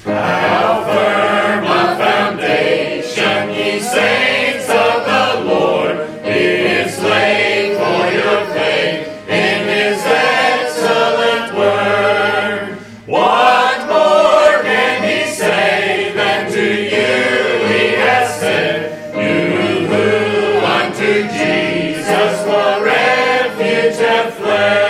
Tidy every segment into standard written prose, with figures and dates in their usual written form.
How firm a foundation, ye saints of the Lord, is laid for your faith in his excellent word. What more can he say than to you he has said, you who unto Jesus for refuge have fled?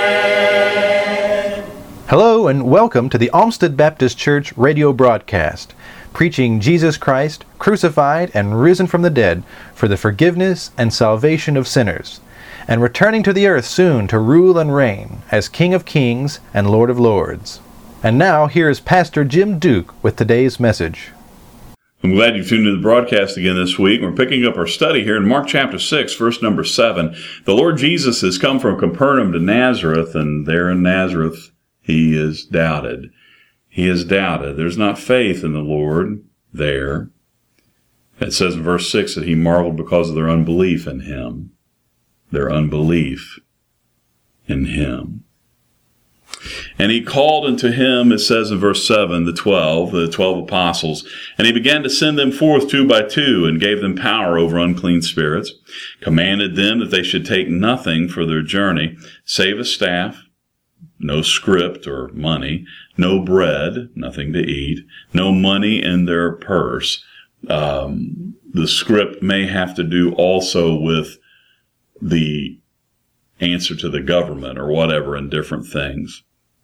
Hello and welcome to the Olmsted Baptist Church radio broadcast, preaching Jesus Christ, crucified and risen from the dead for the forgiveness and salvation of sinners, and returning to the earth soon to rule and reign as King of Kings and Lord of Lords. And now here is Pastor Jim Duke with today's message. I'm glad you've tuned in to the broadcast again this week. We're picking up our study here in Mark chapter 6, verse number 7. The Lord Jesus has come from Capernaum to Nazareth, and there in Nazareth he is doubted. He is doubted. There's not faith in the Lord there. It says in verse 6 that he marveled because of their unbelief in him. Their unbelief in him. And he called unto him, it says in verse 7, the 12 apostles, and he began to send them forth 2 by 2, and gave them power over unclean spirits, commanded them that they should take nothing for their journey, save a staff, no scrip or money, no bread, nothing to eat, no money in their purse. The scrip may have to do also with the answer to the government or whatever in different things.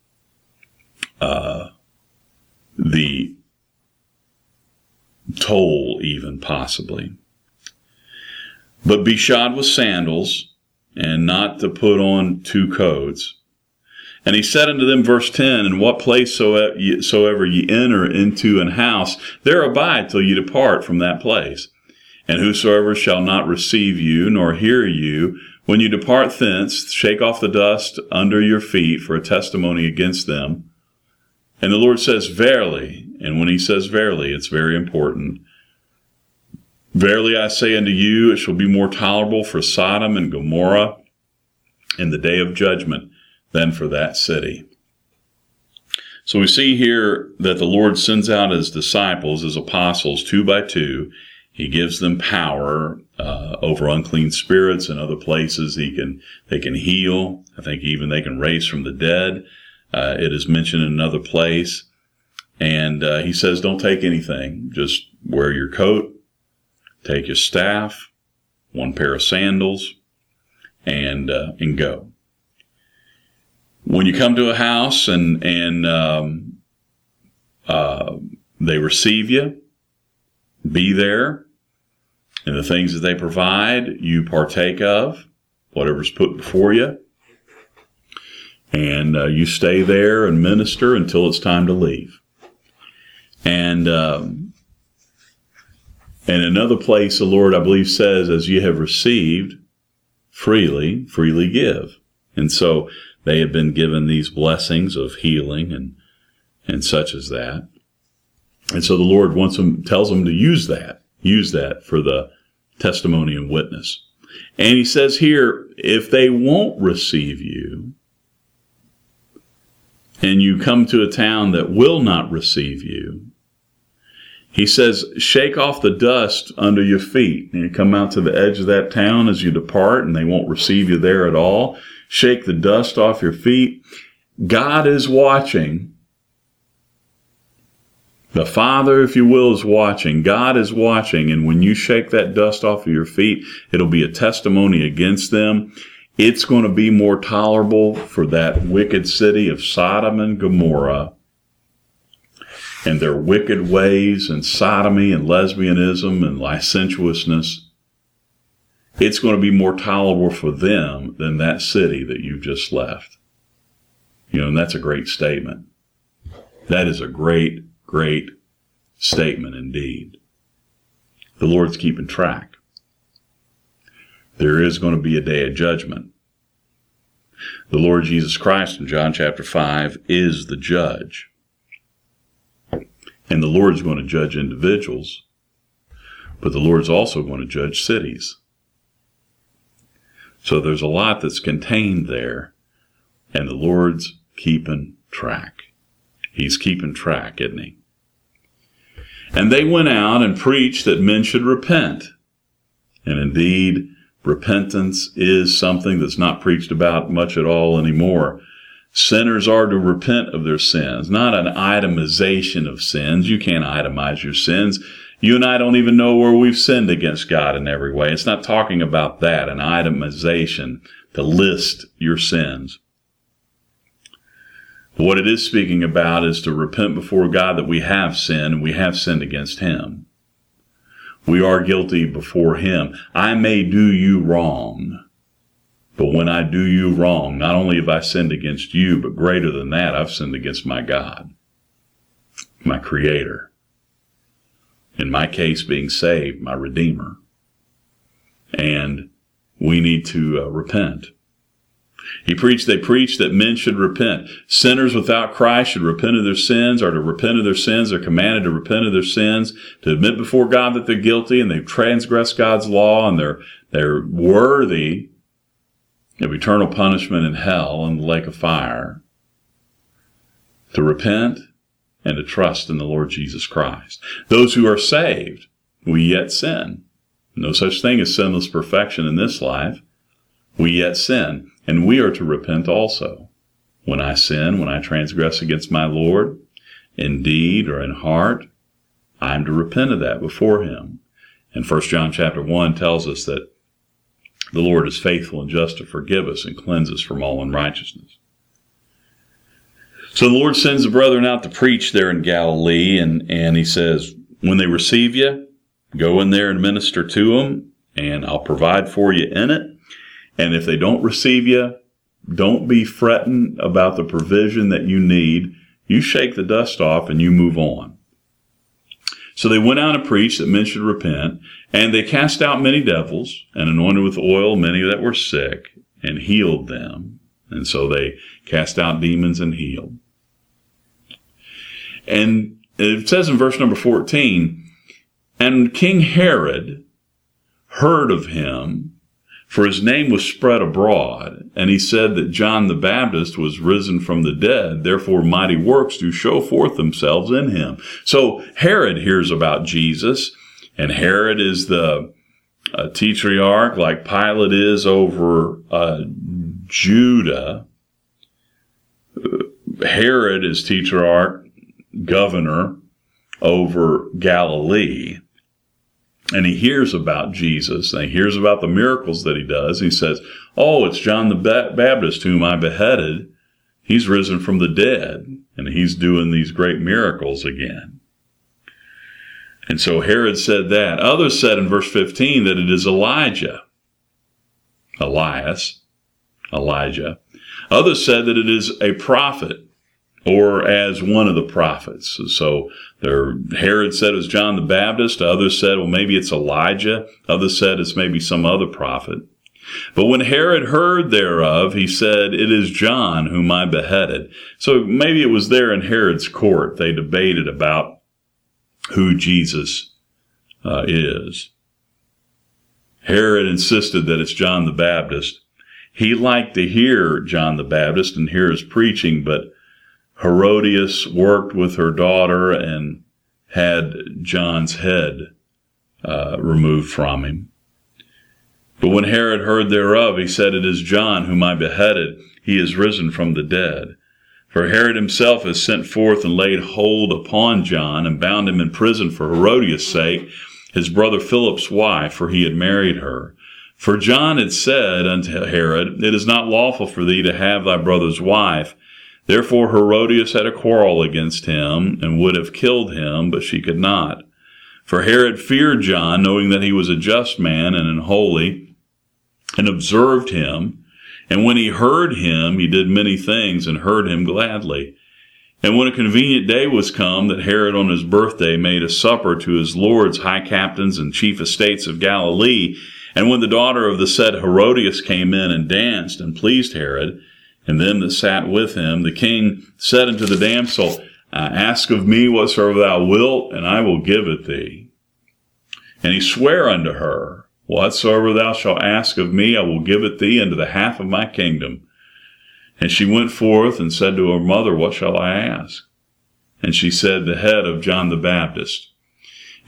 The toll even possibly. But be shod with sandals, and not to put on 2 coats. And he said unto them, verse 10, in what place soever ye enter into an house, there abide till ye depart from that place. And whosoever shall not receive you, nor hear you, when you depart thence, shake off the dust under your feet for a testimony against them. And the Lord says, verily, and when he says verily, it's very important. Verily I say unto you, it shall be more tolerable for Sodom and Gomorrah in the day of judgment than for that city. So we see here that the Lord sends out his disciples, his apostles, 2 by 2. He gives them power over unclean spirits and other places. They can heal. I think even they can raise from the dead. It is mentioned in another place. And he says, don't take anything. Just wear your coat, take your staff, 1 pair of sandals, and go. When you come to a house and they receive you, be there, and the things that they provide, you partake of, whatever's put before you, and you stay there and minister until it's time to leave. And another place, the Lord, I believe, says, as you have received, freely give. And so they have been given these blessings of healing and such as that. And so the Lord tells them to use that for the testimony and witness. And he says here, if they won't receive you, and you come to a town that will not receive you, he says, shake off the dust under your feet. And you come out to the edge of that town as you depart, and they won't receive you there at all. Shake the dust off your feet. God is watching. The Father, if you will, is watching. God is watching. And when you shake that dust off of your feet, it'll be a testimony against them. It's going to be more tolerable for that wicked city of Sodom and Gomorrah and their wicked ways and sodomy and lesbianism and licentiousness. It's going to be more tolerable for them than that city that you just left. And that's a great statement. That is a great, great statement indeed. The Lord's keeping track. There is going to be a day of judgment. The Lord Jesus Christ in John chapter 5 is the judge. And the Lord's going to judge individuals, but the Lord's also going to judge cities. So there's a lot that's contained there, and the Lord's keeping track. He's keeping track, isn't he? And they went out and preached that men should repent. And indeed, repentance is something that's not preached about much at all anymore. Sinners are to repent of their sins, not an itemization of sins. You can't itemize your sins. You and I don't even know where we've sinned against God in every way. It's not talking about that, an itemization to list your sins. What it is speaking about is to repent before God that we have sinned, and we have sinned against Him. We are guilty before Him. I may do you wrong, but when I do you wrong, not only have I sinned against you, but greater than that, I've sinned against my God, my Creator. In my case, being saved, my Redeemer. And we need to repent. They preached that men should repent. Sinners without Christ should repent of their sins, or to repent of their sins. They're commanded to repent of their sins, to admit before God that they're guilty and they've transgressed God's law and they're worthy of eternal punishment in hell and the lake of fire. To repent and to trust in the Lord Jesus Christ. Those who are saved, we yet sin. No such thing as sinless perfection in this life. We yet sin. And we are to repent also. When I sin, when I transgress against my Lord, in deed or in heart, I am to repent of that before Him. And 1 John chapter 1 tells us that the Lord is faithful and just to forgive us and cleanse us from all unrighteousness. So the Lord sends the brethren out to preach there in Galilee, and He says, when they receive you, go in there and minister to them, and I'll provide for you in it. And if they don't receive you, don't be fretting about the provision that you need. You shake the dust off and you move on. So they went out and preached that men should repent, and they cast out many devils and anointed with oil many that were sick and healed them. And so they cast out demons and healed. And it says in verse number 14, and King Herod heard of him, for his name was spread abroad, and he said that John the Baptist was risen from the dead, therefore mighty works do show forth themselves in him. So Herod hears about Jesus, and Herod is the tetrarch, like Pilate is over Judah. Herod is tetrarch, governor over Galilee. And he hears about Jesus, and he hears about the miracles that he does. He says, oh, it's John the Baptist whom I beheaded. He's risen from the dead, and he's doing these great miracles again. And so Herod said that. Others said in verse 15 that it is Elijah. Elias. Elijah. Others said that it is a prophet, or as one of the prophets. So Herod said it was John the Baptist. Others said, well, maybe it's Elijah. Others said it's maybe some other prophet. But when Herod heard thereof, he said, it is John whom I beheaded. So maybe it was there in Herod's court. They debated about who Jesus is. Herod insisted that it's John the Baptist. He liked to hear John the Baptist and hear his preaching, but Herodias worked with her daughter and had John's head removed from him. But when Herod heard thereof, he said, it is John whom I beheaded. He is risen from the dead. For Herod himself has sent forth and laid hold upon John and bound him in prison for Herodias' sake, his brother Philip's wife, for he had married her. For John had said unto Herod, it is not lawful for thee to have thy brother's wife. Therefore Herodias had a quarrel against him, and would have killed him, but she could not. For Herod feared John, knowing that he was a just man and an holy, and observed him. And when he heard him, he did many things, and heard him gladly. And when a convenient day was come, that Herod on his birthday made a supper to his lords, high captains, and chief estates of Galilee. And when the daughter of the said Herodias came in and danced, and pleased Herod, and them that sat with him, the king said unto the damsel, ask of me whatsoever thou wilt, and I will give it thee. And he sware unto her, whatsoever thou shalt ask of me, I will give it thee unto the half of my kingdom. And she went forth and said to her mother, what shall I ask? And she said, the head of John the Baptist.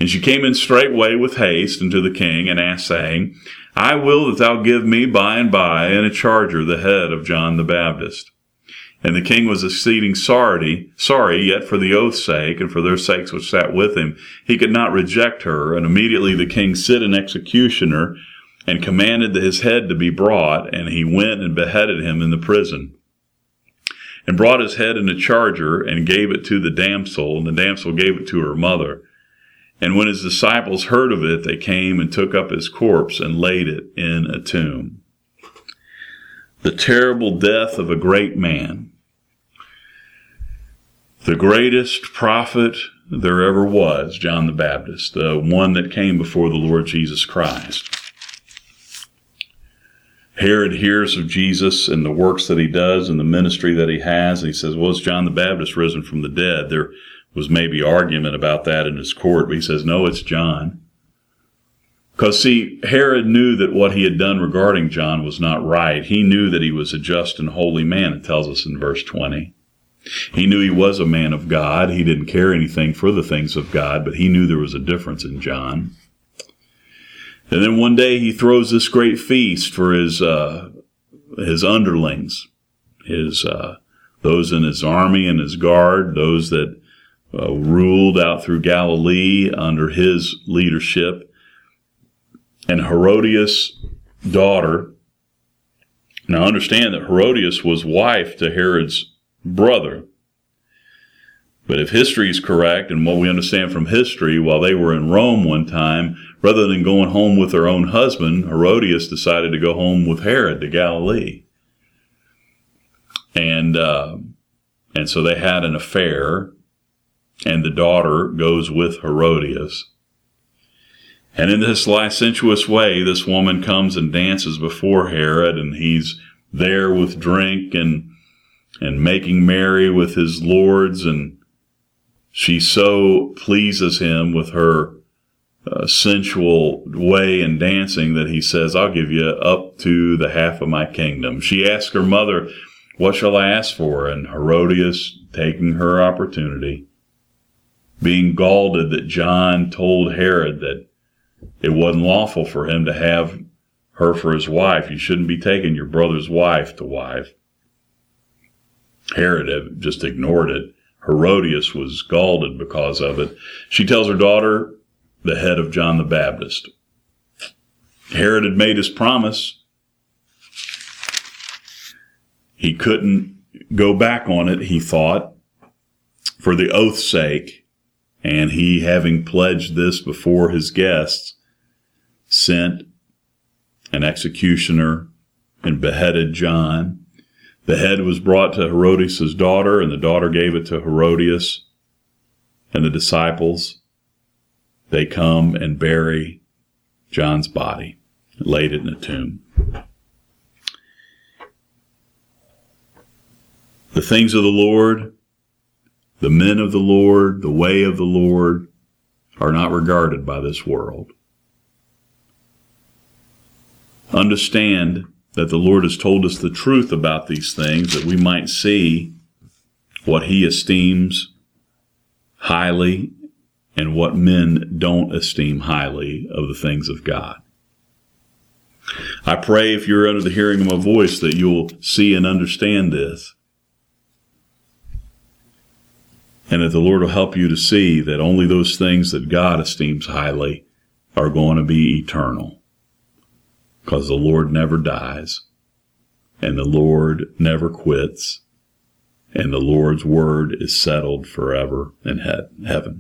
And she came in straightway with haste unto the king, and asked, saying, I will that thou give me by and by in a charger the head of John the Baptist. And the king was exceeding sorry, yet for the oath's sake, and for their sakes which sat with him, he could not reject her. And immediately the king sent an executioner, and commanded his head to be brought, and he went and beheaded him in the prison. And brought his head in a charger, and gave it to the damsel, and the damsel gave it to her mother. And when his disciples heard of it, they came and took up his corpse and laid it in a tomb. The terrible death of a great man. The greatest prophet there ever was, John the Baptist, the one that came before the Lord Jesus Christ. Herod hears of Jesus and the works that he does and the ministry that he has, and he says, well, is John the Baptist risen from the dead? There was maybe argument about that in his court, but he says, no, it's John. Because, see, Herod knew that what he had done regarding John was not right. He knew that he was a just and holy man, it tells us in verse 20. He knew he was a man of God. He didn't care anything for the things of God, but he knew there was a difference in John. And then one day he throws this great feast for his underlings, those in his army and his guard, those that ruled out through Galilee under his leadership. And Herodias' daughter. Now understand that Herodias was wife to Herod's brother. But if history is correct, and what we understand from history, while they were in Rome one time, rather than going home with her own husband, Herodias decided to go home with Herod to Galilee. And so they had an affair, and the daughter goes with Herodias. And in this licentious way, this woman comes and dances before Herod, and he's there with drink and making merry with his lords, and she so pleases him with her sensual way in dancing that he says, I'll give you up to the half of my kingdom. She asks her mother, what shall I ask for? And Herodias, taking her opportunity, being galled that John told Herod that it wasn't lawful for him to have her for his wife. You shouldn't be taking your brother's wife to wife. Herod had just ignored it. Herodias was galled because of it. She tells her daughter, the head of John the Baptist. Herod had made his promise. He couldn't go back on it, he thought, for the oath's sake. And he, having pledged this before his guests, sent an executioner and beheaded John. The head was brought to Herodias' daughter, and the daughter gave it to Herodias and the disciples. They come and bury John's body, laid it in a tomb. The things of the Lord, the men of the Lord, the way of the Lord are not regarded by this world. Understand that the Lord has told us the truth about these things, that we might see what he esteems highly and what men don't esteem highly of the things of God. I pray, if you're under the hearing of my voice, that you'll see and understand this, and that the Lord will help you to see that only those things that God esteems highly are going to be eternal. Because the Lord never dies, and the Lord never quits, and the Lord's word is settled forever in heaven.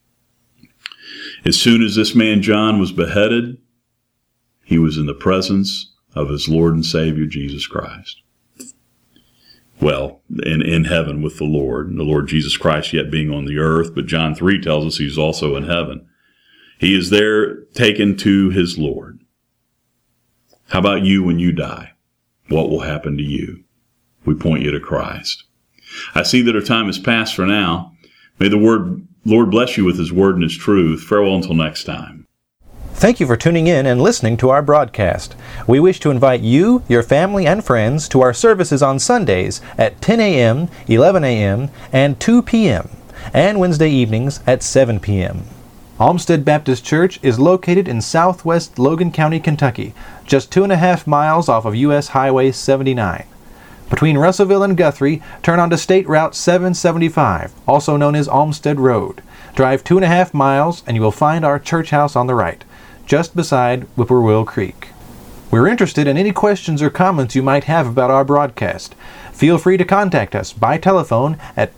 As soon as this man John was beheaded, he was in the presence of his Lord and Savior Jesus Christ. Well, in heaven with the Lord Jesus Christ yet being on the earth, but John 3 tells us he's also in heaven. He is there taken to his Lord. How about you when you die? What will happen to you? We point you to Christ. I see that our time is past for now. May the Lord bless you with his word and his truth. Farewell until next time. Thank you for tuning in and listening to our broadcast. We wish to invite you, your family, and friends to our services on Sundays at 10 a.m., 11 a.m., and 2 p.m., and Wednesday evenings at 7 p.m. Olmsted Baptist Church is located in southwest Logan County, Kentucky, just 2.5 miles off of U.S. Highway 79. Between Russellville and Guthrie, turn onto State Route 775, also known as Olmsted Road. Drive 2.5 miles and you will find our church house on the right, just beside Whippoorwill Creek. We're interested in any questions or comments you might have about our broadcast. Feel free to contact us by telephone at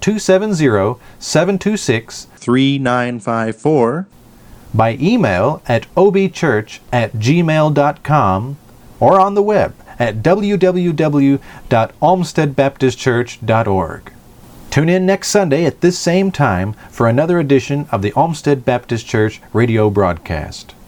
270-726-3954, by email at obchurch@gmail.com, or on the web at www.olmstedbaptistchurch.org. Tune in next Sunday at this same time for another edition of the Olmsted Baptist Church radio broadcast.